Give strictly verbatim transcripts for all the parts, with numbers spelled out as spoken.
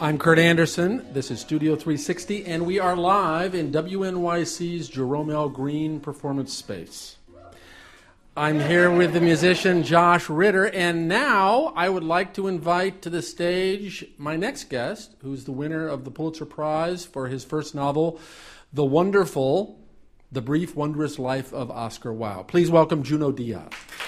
I'm Kurt Anderson. This is Studio three sixty, and we are live in W N Y C's Jerome L. Green Performance Space. I'm here with the musician Josh Ritter, and now I would like to invite to the stage my next guest, who's the winner of the Pulitzer Prize for his first novel, The Wonderful, The Brief, Wondrous Life of Oscar Wilde. Please welcome Junot Diaz.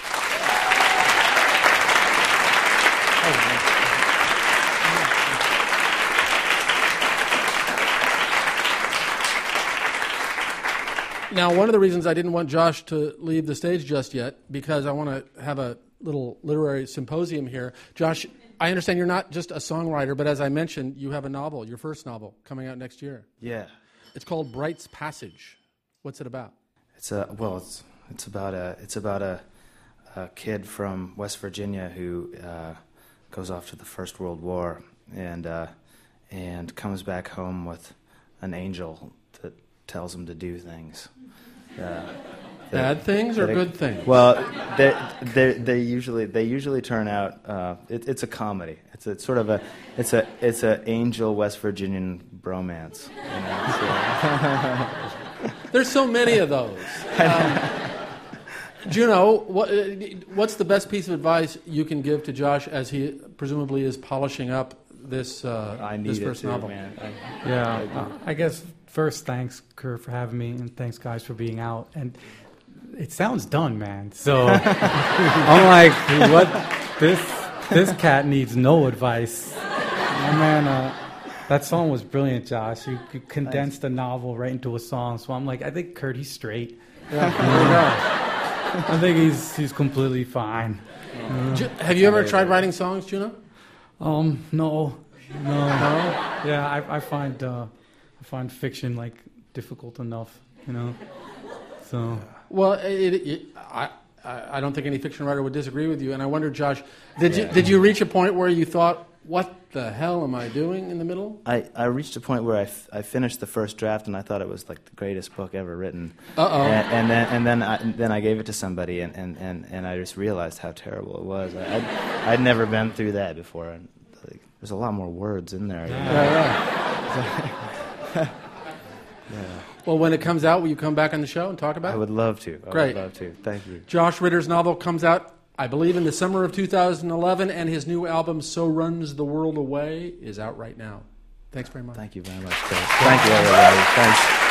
Now, one of the reasons I didn't want Josh to leave the stage just yet, because I want to have a little literary symposium here. Josh, I understand you're not just a songwriter, but as I mentioned, you have a novel, your first novel, coming out next year. Yeah. It's called Bright's Passage. What's it about? It's a well, it's it's about a it's about a, a kid from West Virginia who uh, goes off to the First World War and uh, and comes back home with an angel that tells him to do things. Uh, Bad things or it, good things? Well, they they they usually they usually turn out. Uh, it, it's a comedy. It's a sort of a it's a it's a angel West Virginian bromance. You know, so. There's so many of those. Um, Juno, what, what's the best piece of advice you can give to Josh as he presumably is polishing up this uh, I need this it first too, novel? Man. I, Yeah, uh, I guess first, thanks, Kurt, for having me, and thanks, guys, for being out. And it sounds done, man. So I'm like, what? This this cat needs no advice. Oh, man, uh, that song was brilliant, Josh. You, you condensed the novel right into a song. So I'm like, I think Kurt, he's straight. Yeah. I think he's he's completely fine. Uh, Ju- have you ever tried writing songs, Juno? Um, no, no, no. Yeah, I, I find uh, I find fiction like difficult enough, you know. So well, it, it, I I don't think any fiction writer would disagree with you. And I wonder, Josh, did yeah. you did you reach a point where you thought, what the hell am I doing in the middle? I, I reached a point where I, f- I finished the first draft and I thought it was like the greatest book ever written. Uh-oh. And, and then and then I, then I gave it to somebody and, and, and, and I just realized how terrible it was. I, I'd, I'd never been through that before. And like, there's a lot more words in there. You know? Yeah, yeah. Yeah. Well, when it comes out, will you come back on the show and talk about it? I would love to. I Great. would love to. Thank you. Josh Ritter's novel comes out, I believe, in the summer of two thousand eleven, and his new album, So Runs the World Away, is out right now. Thanks very much. Thank you very much, Chris. Thank you, everybody. Thanks.